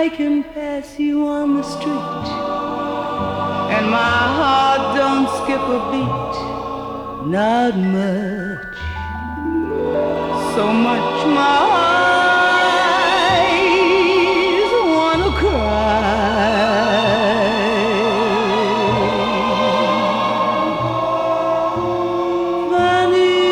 I can pass you on the street, and my heart don't skip a beat. Not much, so much my eyes wanna cry. Funny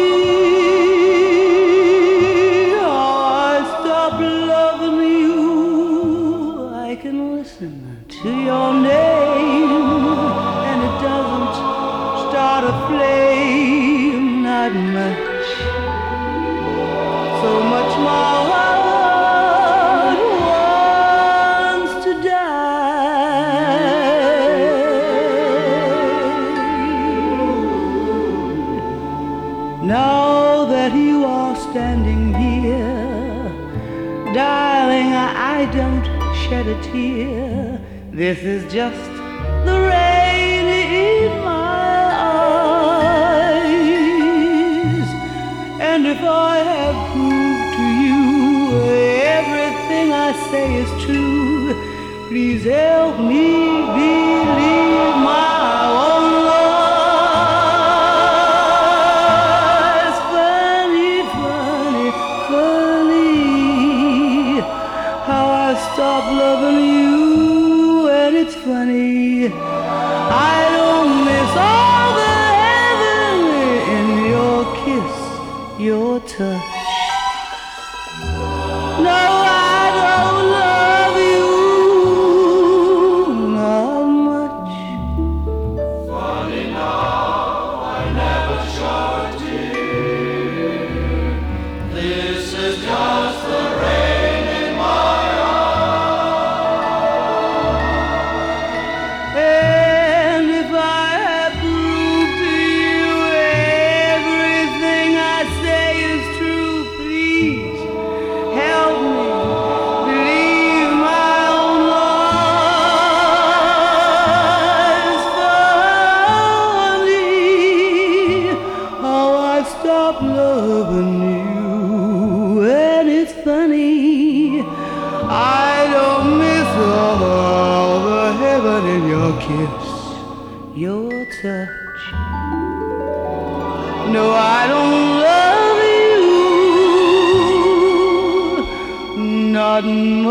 how I stopped loving you. I can listen to your name, and it doesn't start a flame. Not much, so much my heart wants to die. Now that you are standing here, darling, I don't shed a tear. This is just the rain in my eyes. And if I have proved to you everything I say is true, please help me believe my own lies. Funny, funny, funny how I stopped loving you, and it's funny I don't miss all the heaven in your kiss, your touch. No, I don't love you, not much. Funny now, I never showed tear. This is just the rain in my eyes. And if I have proved to you everything I say is true, please help me believe my own lies. Funny how I stopped loving you, and it's funny I don't miss all the heaven in your kiss, your touch. No, I don't love you, not